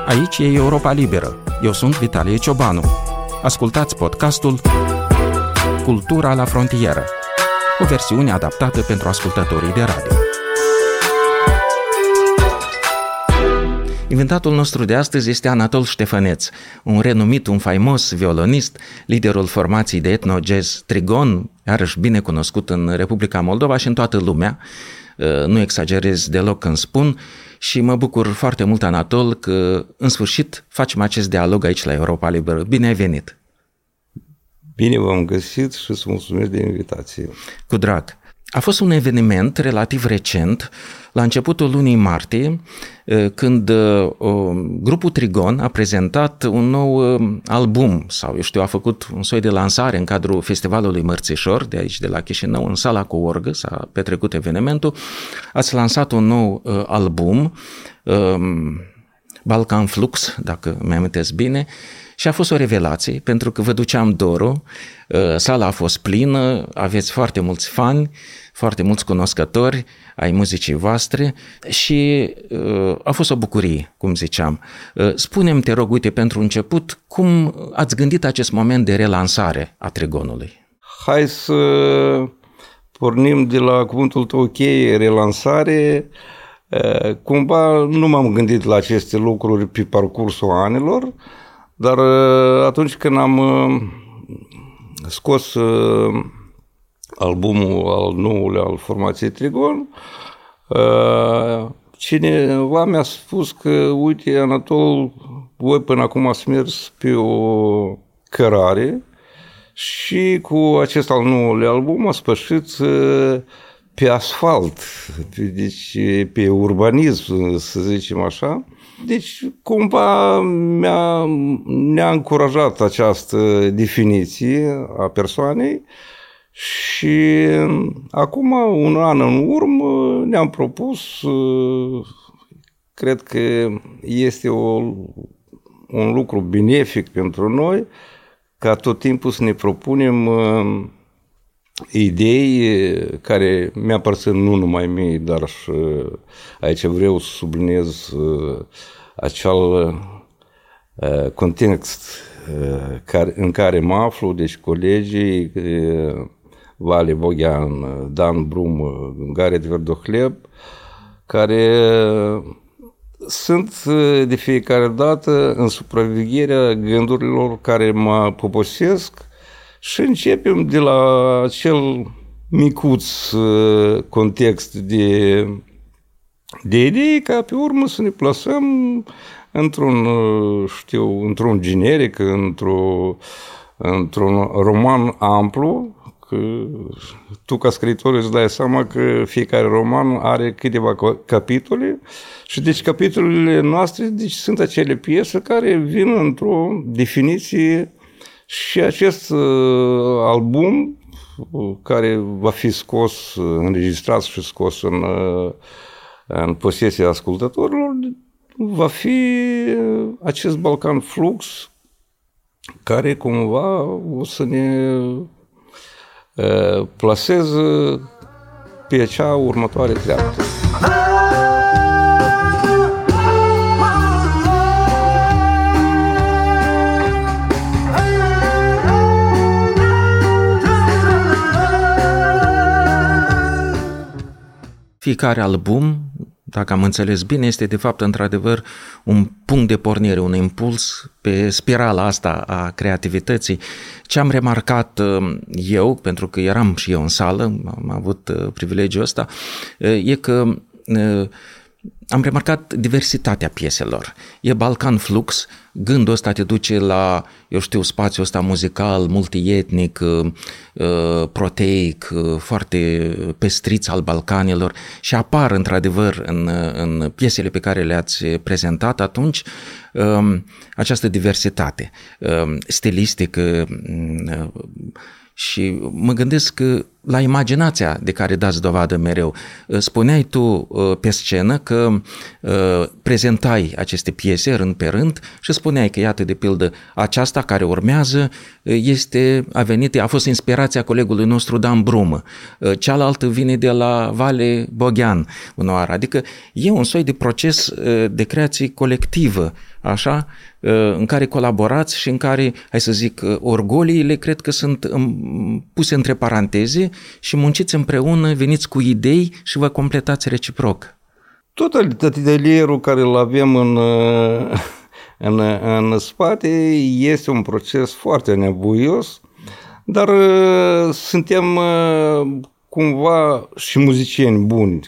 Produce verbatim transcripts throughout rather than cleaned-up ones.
Aici e Europa Liberă. Eu sunt Vitalie Ciobanu. Ascultați podcastul Cultura la frontieră, o versiune adaptată pentru ascultătorii de radio. Invitatul nostru de astăzi este Anatol Ștefăneț, un renumit, un faimos violonist, liderul formației de etno-jazz Trigon, iarăși bine cunoscut în Republica Moldova și în toată lumea. Nu exagerez deloc când spun și mă bucur foarte mult, Anatol, că în sfârșit facem acest dialog aici la Europa Liberă. Bine ai venit! Bine v-am găsit și îți mulțumesc de invitație. Cu drag! A fost un eveniment relativ recent, la începutul lunii martie, când grupul Trigon a prezentat un nou album sau, eu știu, a făcut un soi de lansare în cadrul Festivalului Mărțișor de aici, de la Chișinău, în sala cu orgă, s-a petrecut evenimentul. Ați lansat un nou album, Balkan Flux, dacă mi-amintesc bine, și a fost o revelație, pentru că vă duceam dorul, sala a fost plină, aveți foarte mulți fani, foarte mulți cunoscători ai muzicii voastre și uh, a fost o bucurie, cum ziceam. Uh, spune-mi, te rog, uite, pentru început, cum ați gândit acest moment de relansare a Trigonului? Hai să pornim de la cuvântul tău cheie, relansare. Uh, cumva nu m-am gândit la aceste lucruri pe parcursul anilor, dar uh, atunci când am uh, scos uh, albumul al nouălea al formației Trigon, cineva mi-a spus că, uite, Anatol, voi până acum ați mers pe o cărare și cu acest al nouălea album ați pășit pe asfalt, deci pe urbanism, să zicem așa. Deci, cumva mi-a, ne-a încurajat această definiție a persoanei. Și acum, un an în urmă, ne-am propus, cred că este o, un lucru benefic pentru noi, ca tot timpul să ne propunem idei care mi-aparțin nu numai mie, dar și aici vreau să subliniez acel context în care mă aflu, deci colegii Vale Boghean, Dan Brum, Garet Verdohleb, care sunt de fiecare dată în supravegherea gândurilor care mă poposesc și începem de la acel micuț context de, de idei ca pe urmă să ne plasăm într-un, știu, într-un generic, într-un, într-un roman amplu, că tu ca scriitor îți dai seama că fiecare roman are câteva capitole și deci capitolele noastre deci, sunt acele piese care vin într-o definiție și acest uh, album care va fi scos, înregistrat și scos în, uh, în posesia ascultătorilor, va fi acest Balkan Flux care cumva o să ne plasez pe cea următoare treaptă. Fiecare album, dacă am înțeles bine, este de fapt într-adevăr un punct de pornire, un impuls pe spirala asta a creativității. Ce am remarcat eu, pentru că eram și eu în sală, am avut privilegiul ăsta, e că am remarcat diversitatea pieselor. E Balkan Flux, gândul ăsta te duce la, eu știu, spațiul ăsta muzical, multietnic, proteic, foarte pestriț al Balcanilor și apar într-adevăr în, în piesele pe care le-ați prezentat atunci această diversitate stilistică. Și mă gândesc că la imaginația de care dați dovadă mereu. Spuneai tu pe scenă că prezentai aceste piese rând pe rând și spuneai că, iată, de pildă, aceasta care urmează este, a venit, a fost inspirația colegului nostru Dan Brumă, cealaltă vine de la Vale Boghean, în Oara. Adică e un soi de proces de creație colectivă, așa, în care colaborați și în care, hai să zic, orgoliile cred că sunt puse între paranteze și munciți împreună, veniți cu idei și vă completați reciproc. Tot atelierul care îl avem în, în, în spate este un proces foarte nevoios, dar suntem cumva și muzicieni buni,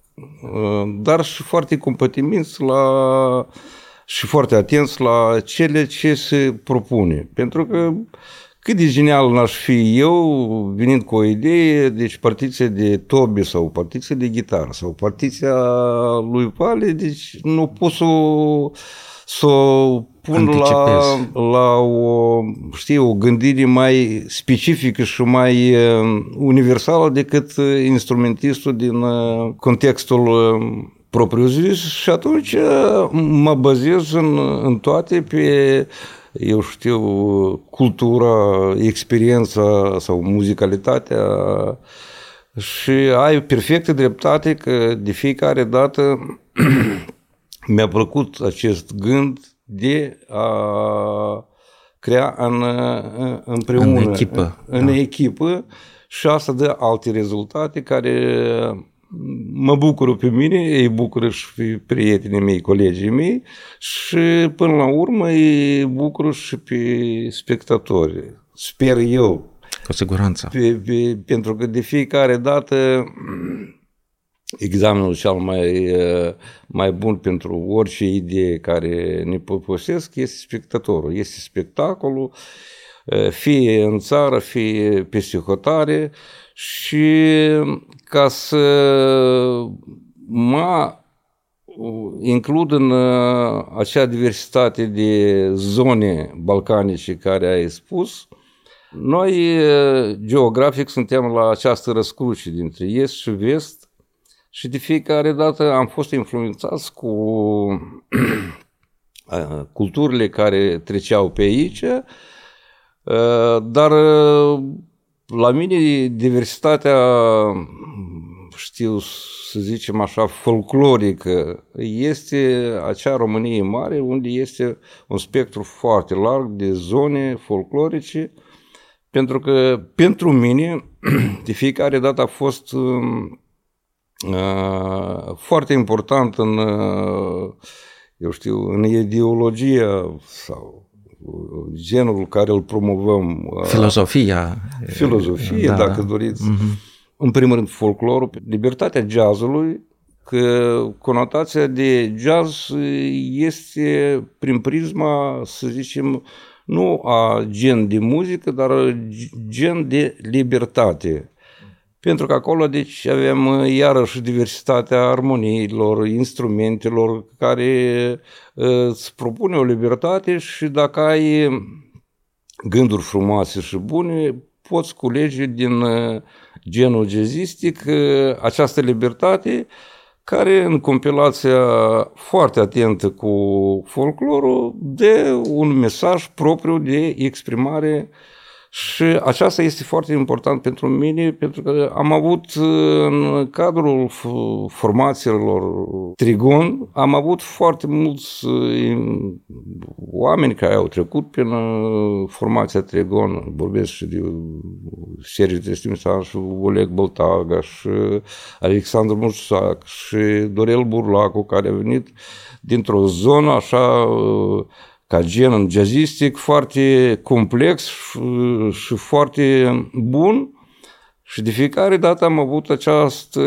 dar și foarte competitivi la... și foarte atenți la cele ce se propune. Pentru că cât de genial n-aș fi eu venind cu o idee, deci partiție de tobe sau partiție de gitară sau partiția lui Vale, deci nu pot să o, să o pun la, la o, știi, o gândire mai specifică și mai universală decât instrumentistul din contextul propriu-zis și atunci mă bazez în, în toate pe, eu știu, cultura, experiența sau muzicalitatea și ai perfectă dreptate că de fiecare dată mi-a plăcut acest gând de a crea în, împreună, în echipă, în da. echipă și asta dă alte rezultate care mă bucură pe mine, îi bucură și pe prietenii mei, colegii mei și până la urmă îi bucură și pe spectatori. Sper eu. Cu siguranță. Pe, pe, pentru că de fiecare dată examenul cel mai, mai bun pentru orice idee care ne poposesc este spectatorul, este spectacolul, fie în țară, fie peste hotare și ca să mă includ în acea diversitate de zone balcanice care ai spus, noi geografic suntem la această răscruce dintre est și vest și de fiecare dată am fost influențați cu culturile care treceau pe aici, dar la mine diversitatea, știu să zicem așa, folclorică este acea Românie mare unde este un spectru foarte larg de zone folclorice, pentru că pentru mine de fiecare dată a fost uh, foarte important în, uh, eu știu, în ideologia sau genul care îl promovăm. Filozofia. Filozofia, da, dacă doriți. Mm-hmm. În primul rând, folclorul, libertatea jazzului, că conotația de jazz este prin prisma, să zicem, nu a gen de muzică, dar gen de libertate. Pentru că acolo, deci, avem iarăși diversitatea armoniilor, instrumentelor care îți propune o libertate și dacă ai gânduri frumoase și bune, poți culege din genul jazzistic această libertate care în compilația foarte atentă cu folclorul dă un mesaj propriu de exprimare. Și aceasta este foarte important pentru mine, pentru că am avut în cadrul formațiilor Trigon, am avut foarte mulți oameni care au trecut prin formația Trigon, vorbesc și de Sergiu Tristimișan și Oleg Băltaga și Alexandru Mușac și Dorel Burlacu, care a venit dintr-o zonă așa ca gen jazzistic foarte complex și foarte bun și de fiecare dată am avut această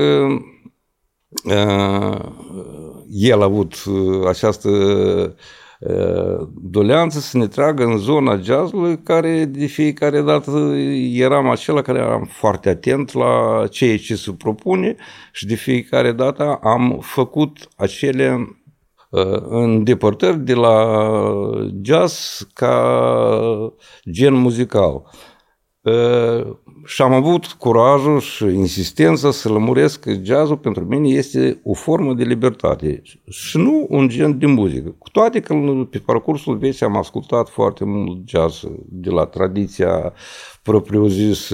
uh, el a avut această uh, doleanță să ne tragă în zona jazzului, care de fiecare dată eram acela care eram foarte atent la ceea ce se propune și de fiecare dată am făcut acele îndepărtări de la jazz ca gen muzical. Și am avut curajul și insistența să lămuresc că jazzul pentru mine este o formă de libertate și nu un gen de muzică. Cu toate că pe parcursul vieții am ascultat foarte mult jazz de la tradiția propriu-zis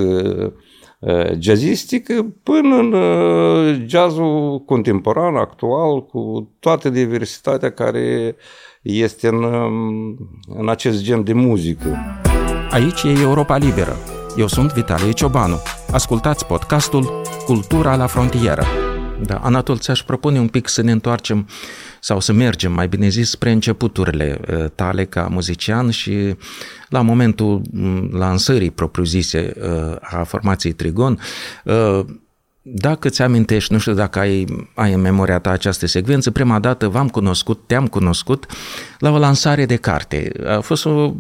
jazzistică până în jazzul contemporan, actual, cu toată diversitatea care este în, în acest gen de muzică. Aici e Europa Liberă. Eu sunt Vitalie Ciobanu. Ascultați podcastul Cultura la frontieră. Da, Anatol, ți-aș propune un pic să ne întoarcem sau să mergem, mai bine zis, spre începuturile tale ca muzician și la momentul lansării propriu-zise a formației Trigon. Dacă ți amintești, nu știu dacă ai, ai în memoria ta această secvență, prima dată v-am cunoscut, te-am cunoscut la o lansare de carte. A fost o...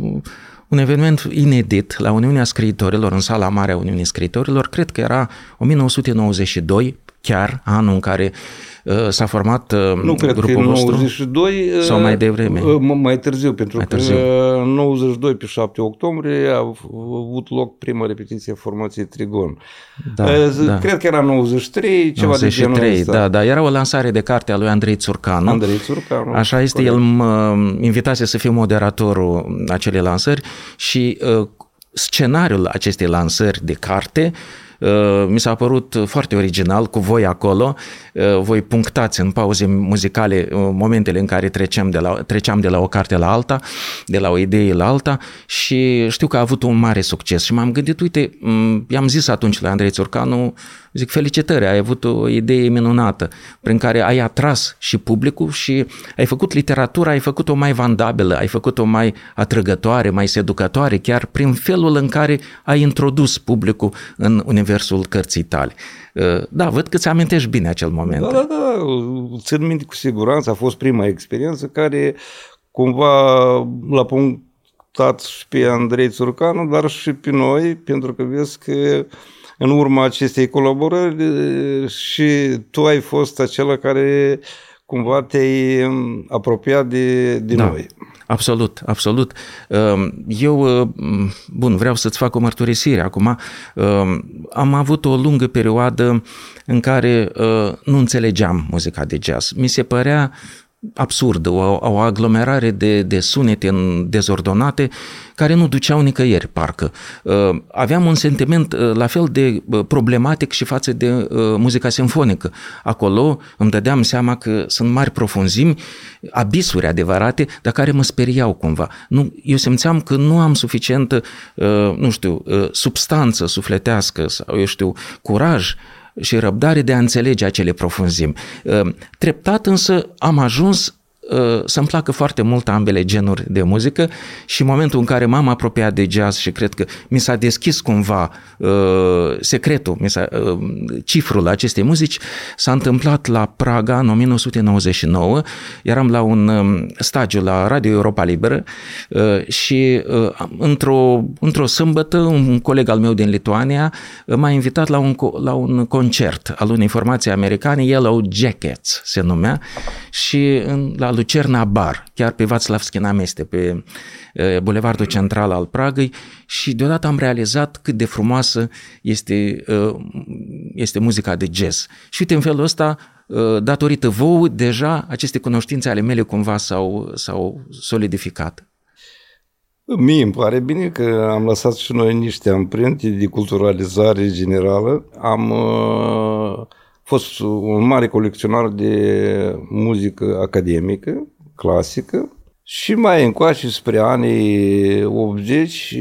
un eveniment inedit la Uniunea Scriitorilor, în sala mare a Uniunii Scriitorilor, cred că era nouăsprezece nouăzeci și doi, chiar anul în care uh, s-a format uh, nu cred grupul că vostru. nouăzeci și doi, sau mai devreme? Uh, mai târziu, pentru mai că târziu. în nouăzeci și doi, pe șapte octombrie, a avut loc prima repetiție a formației Trigon. Da, uh, da. Cred că era nouăzeci și trei, ceva nouăzeci și trei, de genul ăsta. da, da, era o lansare de carte a lui Andrei Țurcanu. Andrei Țurcanu. Așa este, corect. El mă invitase să fiu moderatorul acelei lansări și uh, scenariul acestei lansări de carte uh, mi s-a părut foarte original, cu voi acolo, uh, voi punctați în pauze muzicale uh, momentele în care treceam de, la, treceam de la o carte la alta, de la o idee la alta și știu că a avut un mare succes și m-am gândit, uite, i-am zis atunci la Andrei Țurcanu, zic, felicitări, ai avut o idee minunată prin care ai atras și publicul și ai făcut literatura, ai făcut-o mai vandabilă, ai făcut-o mai atrăgătoare, mai seducătoare, chiar prin felul în care ai introdus publicul în universul cărții tale. Da, văd că ți amintești bine acel moment. Da, da, da, țin minte cu siguranță, a fost prima experiență care cumva l-a punctat și pe Andrei Țurcanu, dar și pe noi, pentru că vezi că în urma acestei colaborări și tu ai fost acela care cumva te-ai apropiat de, de da, noi. Absolut, absolut. Eu, bun, vreau să-ți fac o mărturisire acum. Am avut o lungă perioadă în care nu înțelegeam muzica de jazz. Mi se părea absurdă, o, o aglomerare de, de sunete dezordonate care nu duceau nicăieri, parcă. Aveam un sentiment la fel de problematic și față de muzica simfonică. Acolo îmi dădeam seama că sunt mari profunzimi, abisuri adevărate, dar care mă speriau cumva. Nu, eu simțeam că nu am suficientă, nu știu, substanță sufletească sau, eu știu, curaj și răbdare de a înțelege acele profunzimi. Treptat însă am ajuns să-mi placă foarte mult ambele genuri de muzică și în momentul în care m-am apropiat de jazz și cred că mi s-a deschis cumva uh, secretul, mi s-a, uh, cifrul acestei muzici, s-a întâmplat la Praga în nouăsprezece nouăzeci și nouă, eram la un um, stagiu la Radio Europa Liberă uh, și uh, într-o, într-o sâmbătă un coleg al meu din Lituania m-a invitat la un, la un concert al unei formații americane, Yellow Jackets se numea, și în, la Lucerna Bar, chiar pe Václavský námestie, pe uh, bulevardul central al Pragăi, și deodată am realizat cât de frumoasă este, uh, este muzica de jazz. Și uite, în felul ăsta, uh, datorită vouă, deja aceste cunoștințe ale mele cumva s-au, s-au solidificat. Mie îmi pare bine că am lăsat și noi niște amprente de culturalizare generală. Am uh, fost un mare colecționar de muzică academică, clasică, și mai încoace spre anii optzeci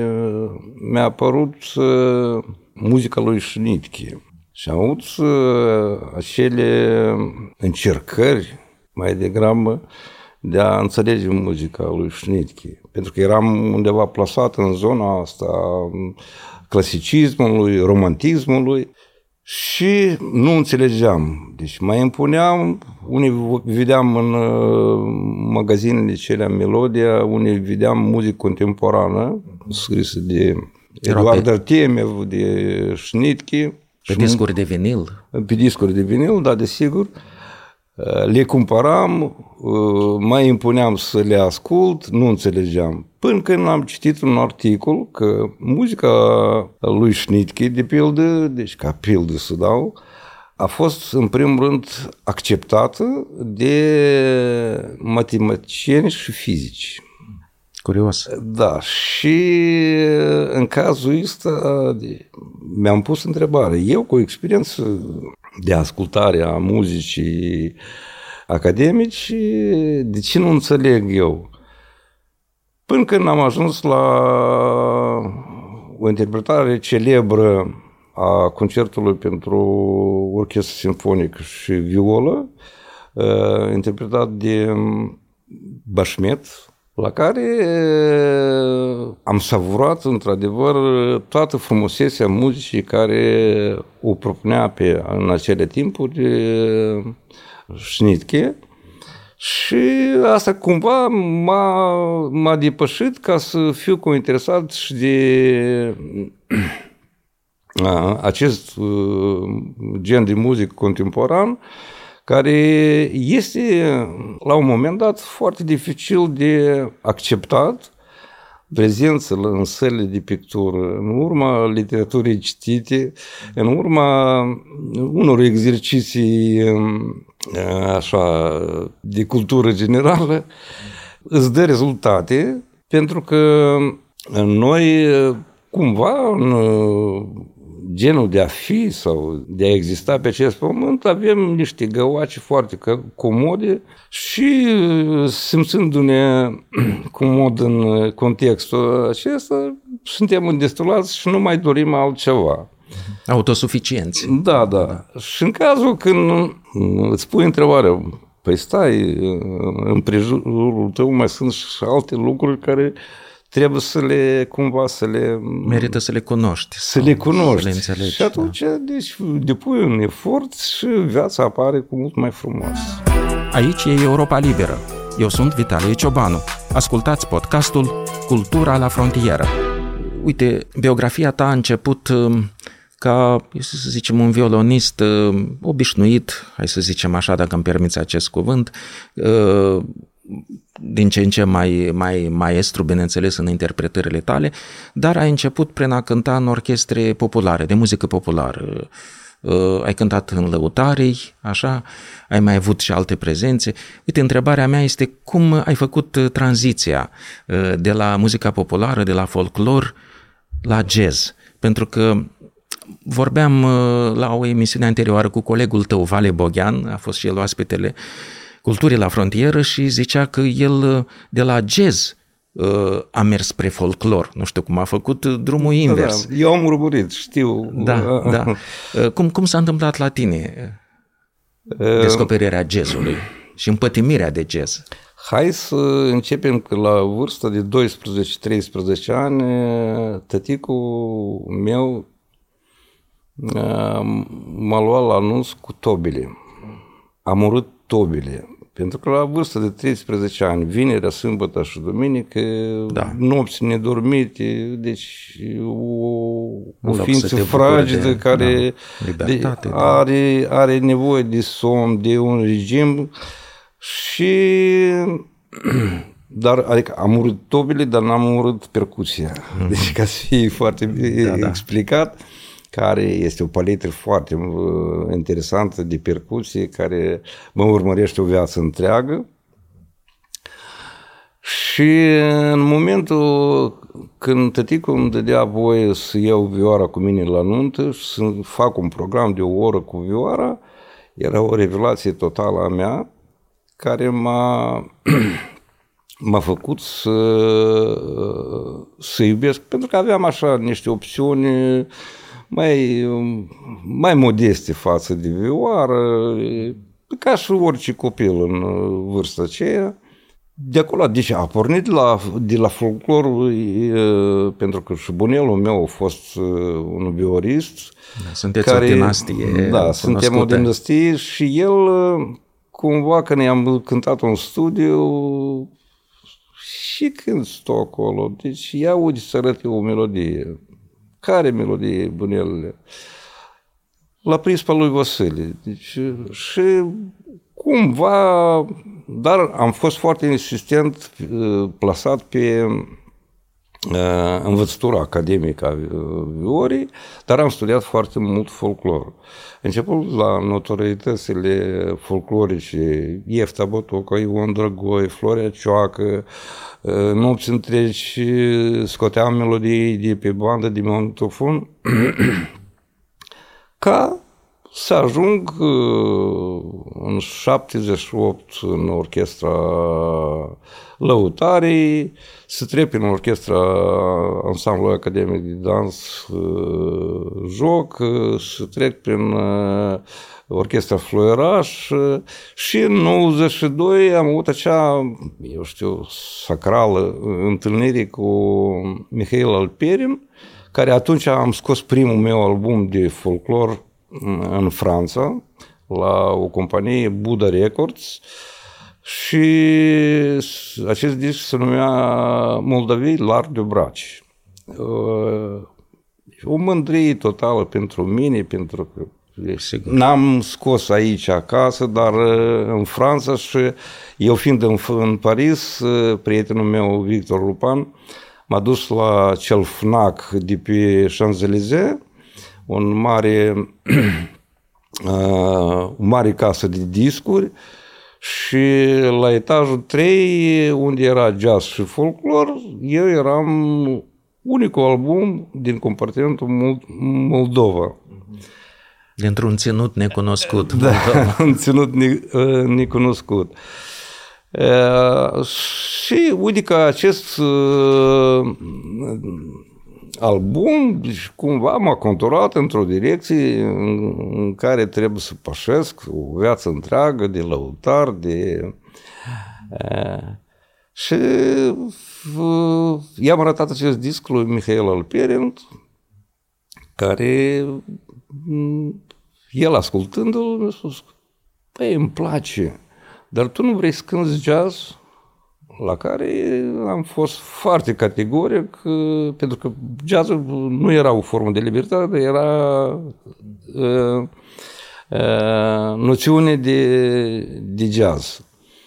mi-a apărut uh, muzica lui Șnitche. Și am avut uh, acele încercări mai degrabă de a înțelege muzica lui Șnitche. Pentru că eram undeva plasat în zona asta clasicismului, romantismului și nu înțelegeam. Deci mai impuneam, unii vedeam în magazinele celea Melodia, unii vedeam muzică contemporană, scrisă de Eduard Artemiev, de Șnitche. Pe discuri de vinil. Pe discuri de vinil, da, desigur. Le cumpăram, mai impuneam să le ascult, nu înțelegeam. Până când am citit un articol că muzica lui Schnittke, de pildă, deci ca pildă să dau, a fost în primul rând acceptată de matematicieni și fizici. Curios. Da, și în cazul ăsta mi-am pus întrebare. Eu cu experiență de ascultare a muzicii academici, de ce nu înțeleg eu? Până când am ajuns la o interpretare celebră a concertului pentru orchestră simfonică și violă, interpretat de Bashmet, la care am savurat într-adevăr toată frumusețea muzicii care o propunea pe, în acele timpuri Schnittke. Și asta cumva m-a, m-a depășit ca să fiu cointeresat și de a, acest gen de muzică contemporan, care este la un moment dat foarte dificil de acceptat, prezență în sălile de pictură, în urma literaturii citite, în urma unor exerciții așa, de cultură generală, îți dă rezultate, pentru că noi cumva în genul de a fi sau de a exista pe acest pământ, avem niște găoace foarte comode și simțându-ne comod în contextul acesta, suntem îndestulați și nu mai dorim altceva. Autosuficienți. Da, da, da. Și în cazul când îți pui întrebarea, păi stai, în prejurul tău mai sunt și alte lucruri care trebuie să le, cumva, să le... Merită să le cunoști. Să le cunoști. Să le înțelegi. Și atunci, da. Deci, depui un efort și viața apare cu mult mai frumos. Aici e Europa Liberă. Eu sunt Vitalie Ciobanu. Ascultați podcastul Cultura la frontieră. Uite, biografia ta a început ca, să zicem, un violonist obișnuit, hai să zicem așa, dacă îmi permiți acest cuvânt, din ce în ce mai, mai maestru, bineînțeles, în interpretările tale, dar ai început prin a cânta în orchestre populare, de muzică populară. Ai cântat în lăutarii, așa, ai mai avut și alte prezențe. Uite, întrebarea mea este cum ai făcut tranziția de la muzica populară, de la folclor, la jazz? Pentru că vorbeam la o emisiune anterioară cu colegul tău, Vale Boghean, a fost și el oaspetele Culturii la frontieră și zicea că el de la jazz a mers spre folclor. Nu știu cum a făcut drumul invers. Da, eu am urmărit, știu. Da, da. Cum, cum s-a întâmplat la tine descoperirea jazzului și împătimirea de jazz? Hai să începem că la vârsta de doisprezece treisprezece ani, tăticul meu m-a luat la anunț cu tobile. Am urât tobile. Pentru că la vârsta de treisprezece ani, vinerea, sâmbătă și duminică, da. Nopți nedormite, deci o, o ființă fragedă de, care da, libertate, de, are, da. are nevoie de somn, de un regim și... Dar, adică am urât tobile, dar n-am urât percuția. Mm. Deci ca să fie foarte da, explicat, da. care este o paletă foarte interesantă de percuție, care mă urmărește o viață întreagă. Și în momentul când tăticul îmi dădea voie să iau vioara cu mine la nuntă și să fac un program de o oră cu vioara, era o revelație totală a mea, care m-a, m-a făcut să, să iubesc, pentru că aveam așa niște opțiuni mai, mai modeste față de vioară, ca și orice copil în vârsta aceea. De acolo, deci a pornit de la, de la folclor, pentru că și bunelul meu a fost un viorist. Da, sunteți care, o dinastie. Da, suntem o dinastie și el, cumva, când i-am cântat un studiu, și când stau acolo, deci ia uite să arăt o melodie. Care melodie, bunelele? La prispa lui Vasile. Deci, și cumva, dar am fost foarte insistent plasat pe învățătura academică a viorii, dar am studiat foarte mult folclor. Început la notorietățile folclorice, Iefta Botoca, Ion Drăgoi, Florea Cioacă, nopți întregi scoteam melodii de pe bandă, de magnetofon, ca să ajung în șaptezeci și opt în orchestra Lăutarii, să trec prin orchestra Ansamblului Academic de Dans Joc, să trec prin orchestra Fluieraș și în nouăzeci și doi am avut acea, eu știu, sacrală întâlnire cu Mihail Alperin, care atunci am scos primul meu album de folclor în Franța, la o companie Buda Records, și acest disc se numea Moldavii L'Art de Braci. O mândrie totală pentru mine, pentru că sigur, n-am scos aici acasă, dar în Franța, și eu fiind în, în Paris, prietenul meu Victor Lupan m-a dus la cel F N A C de pe Champs-Élysées, un mare, uh, o mare casă de discuri, și la etajul trei, unde era jazz și folclor, eu eram unicul album din compartimentul Moldova. Dintr-un ținut necunoscut. Da, un ținut ne, necunoscut. Uh, și uite că acest uh, album, deci, cumva m-a conturat într-o direcție în, în care trebuie să pășesc o viață întreagă de lăutar, de... Uh, și uh, i-am arătat acest disc lui Mihail Alperin, care el ascultându-l mi-a spus: păi, îmi place, dar tu nu vrei să cânti jazz? La care am fost foarte categoric, pentru că jazzul nu era o formă de libertate, era uh, uh, noțiune de, de jazz.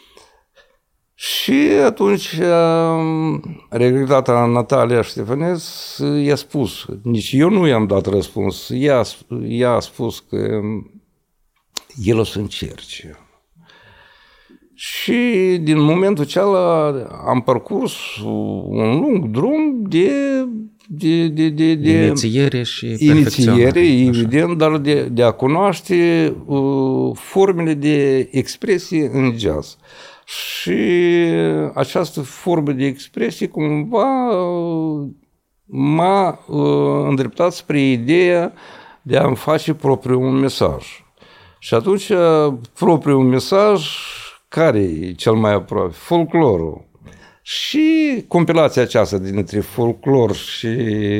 Și atunci regretata Natalia Ștefănescu i-a spus, nici eu nu i-am dat răspuns, ea, ea a spus că el o să încerce. Și din momentul acela am parcurs un lung drum de, de, de, de, de inițiere și inițiere, evident, dar de, de a cunoaște uh, formele de expresie în jazz. Și această formă de expresie cumva uh, m-a uh, îndreptat spre ideea de a-mi face propriul un mesaj. Și atunci propriul mesaj, care e cel mai aproape? Folclorul. Și compilația aceasta dintre folclor și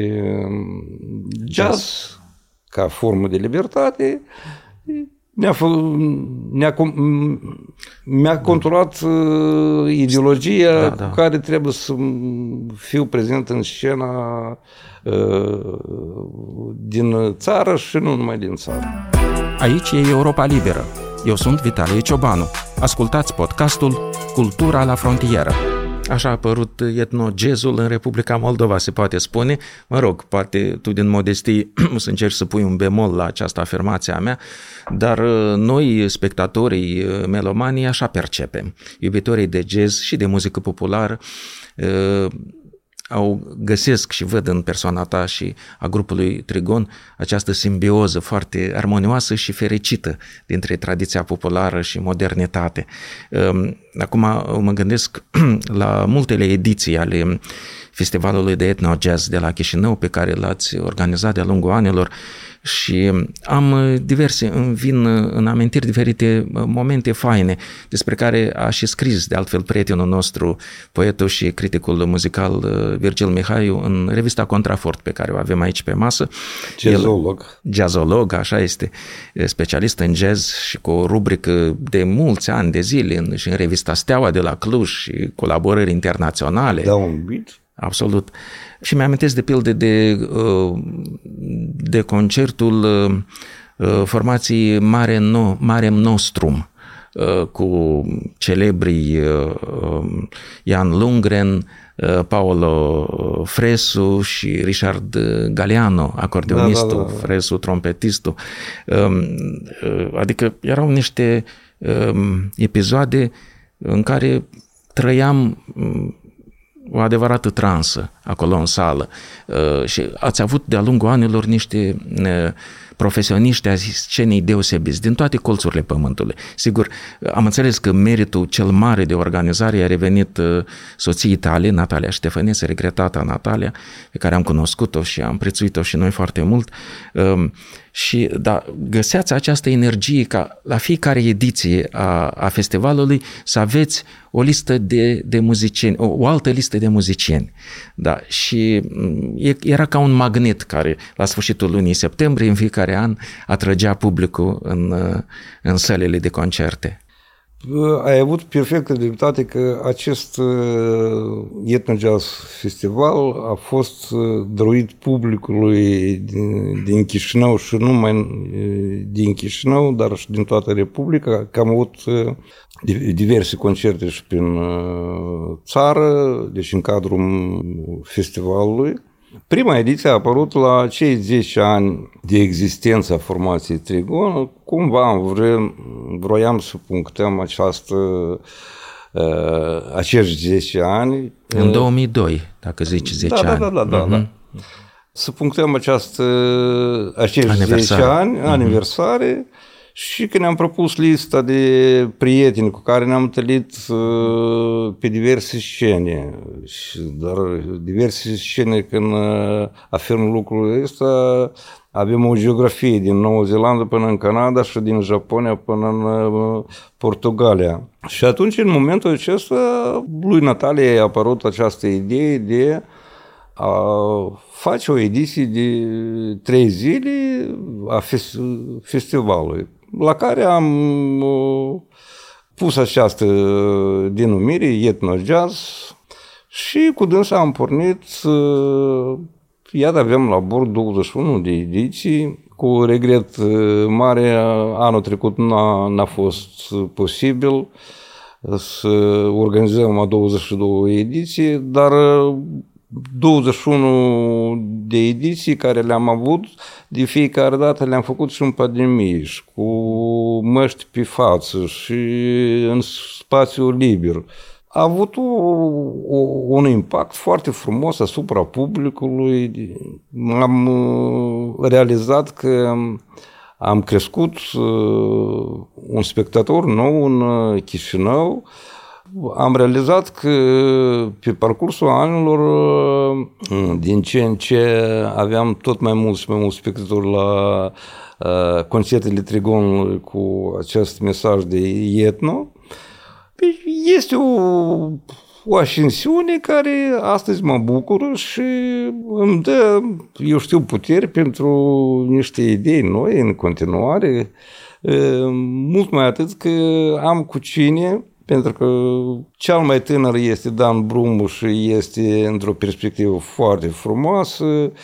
jazz, ca formă de libertate, ne-a, ne-a, mi-a conturat uh, ideologia da, da. cu care trebuie să fiu prezent în scena uh, din țară și nu numai din țară. Aici e Europa Liberă. Eu sunt Vitalie Ciobanu. Ascultați podcastul Cultura la frontieră. Așa a apărut etno-jazzul în Republica Moldova, se poate spune. Mă rog, poate tu din modestie o să încerci să pui un bemol la această afirmație a mea, dar noi, spectatorii melomanii, așa percepem. Iubitorii de jazz și de muzică populară au găsesc și văd în persoana ta și a grupului Trigon această simbioză foarte armonioasă și fericită dintre tradiția populară și modernitate. Acum mă gândesc la multele ediții ale festivalului de etno-jazz de la Chișinău pe care l-ați organizat de-a lungul anilor și am diverse, îmi vin în amintiri diferite momente faine despre care a și scris de altfel prietenul nostru, poetul și criticul muzical Virgil Mihaiu în revista Contrafort pe care o avem aici pe masă. Jazzolog. El, jazzolog, așa este, specialist în jazz și cu o rubrică de mulți ani de zile în, și în revista Steaua de la Cluj și colaborări internaționale. Da, un beat. Absolut. Și mi-amintesc de pildă de, de concertul formației Mare no, Marem Nostrum cu celebrii Ian Lundgren, Paolo Fresu și Richard Galliano, acordeonistul, da, da, da. Fresu, trompetistul. Adică erau niște episoade în care trăiam o adevărată transă acolo în sală. Și ați avut de-a lungul anilor niște profesioniști ai scenei deosebiți din toate colțurile pământului. Sigur, am înțeles că meritul cel mare de organizare a revenit soției tale, Natalia Ștefănescu, regretata Natalia, pe care am cunoscut-o și am prețuit-o și noi foarte mult. Și da, găseați această energie ca la fiecare ediție a, a festivalului să aveți o listă de, de muzicieni, o, o altă listă de muzicieni. Da, și era ca un magnet care la sfârșitul lunii septembrie în fiecare an atrăgea publicul în, în sălile de concerte. Ai avut perfectă dreptate că acest Etno Jazz Festival a fost dăruit publicului din, din Chișinău și nu numai din Chișinău, dar și din toată Republica, că am avut diverse concerte și prin țară, deci în cadrul festivalului. Prima ediție a apărut la cei zece ani de existență a formației Trigon. Cumva vrem, vroiam să punctăm această, uh, acești zece ani. În două mii doi, dacă zici zece da, ani. Da, da, da, uh-huh. da. Să punctăm această, acești aniversare. zece ani, uh-huh. aniversare. Și că ne-am propus lista de prieteni cu care ne-am întâlnit pe diverse scene, dar diverse scene când afirm lucrul ăsta, avem o geografie din Noua Zeelandă până în Canada și din Japonia până în Portugalia. Și atunci, în momentul acesta, lui Natalia a apărut această idee de a face o ediție de trei zile a festivalului, la care am pus această denumire, Etno Jazz, și cu dânsa am pornit, iată avem la bord douăzeci și unu de ediții, cu regret mare, anul trecut n-a, n-a fost posibil să organizăm a douăzeci și două ediții, dar douăzeci și unu de ediții care le-am avut, de fiecare dată le-am făcut și în pandemie, și cu măști pe față și în spațiu liber. A avut o, o, un impact foarte frumos asupra publicului. Am realizat că am crescut un spectator nou în Chișinău. Am realizat că pe parcursul anilor, din ce în ce aveam tot mai mulți și mai mulți spectatori la uh, concertele Trigonului cu acest mesaj de etno. Este o, o ascensiune care astăzi mă bucură și îmi dă, eu știu, puteri pentru niște idei noi în continuare, uh, mult mai atât că am cu cine. Pentru că cel mai tânăr este Dan Brumu și este într-o perspectivă foarte frumoasă,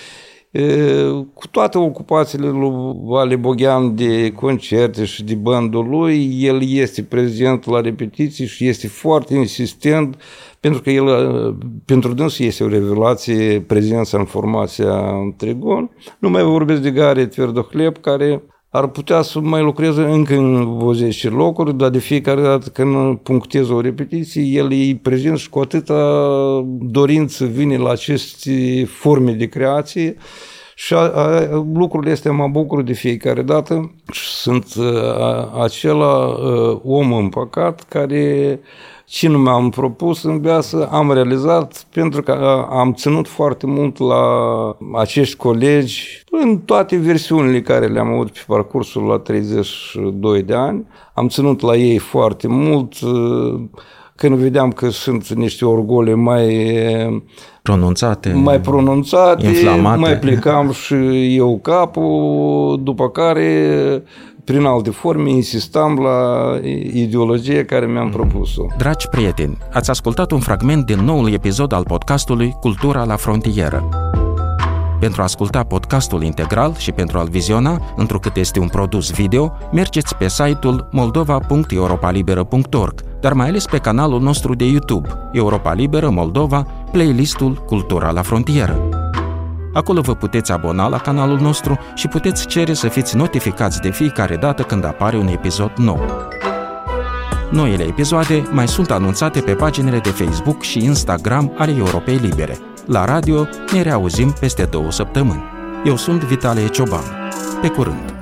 cu toate ocupațiile lui Vali Boghean de concerte și de bandul lui, el este prezent la repetiții și este foarte insistent, pentru că el, pentru dânsul este o revelație prezența în formația Trigon. Nu mai vorbesc de Gare Tverdohleb, care ar putea să mai lucreze încă în vreo zece locuri, dar de fiecare dată când punctez o repetiție, el e prezent și cu atâta dorință vine la aceste forme de creație și a, a, lucrul este mă bucur de fiecare dată și sunt a, acela a, om împăcat care ce nu mi-am propus în viață, am realizat pentru că am ținut foarte mult la acești colegi în toate versiunile care le-am avut pe parcursul la treizeci și doi de ani. Am ținut la ei foarte mult. Când vedeam că sunt niște orgole mai pronunțate, mai pronunțate, inflamate, mai plecam și eu capul, după care prin alte forme insistam la ideologie care mi-am propus-o. Dragi prieteni, ați ascultat un fragment din noul episod al podcastului Cultura la frontieră. Pentru a asculta podcastul integral și pentru a-l viziona, întrucât este un produs video, mergeți pe site-ul moldova punct europalibera punct org, dar mai ales pe canalul nostru de YouTube, Europa Liberă Moldova, playlistul Cultura la frontieră. Acolo vă puteți abona la canalul nostru și puteți cere să fiți notificați de fiecare dată când apare un episod nou. Noile episoade mai sunt anunțate pe paginile de Facebook și Instagram ale Europei Libere. La radio ne reauzim peste două săptămâni. Eu sunt Vitalie Ciobanu. Pe curând!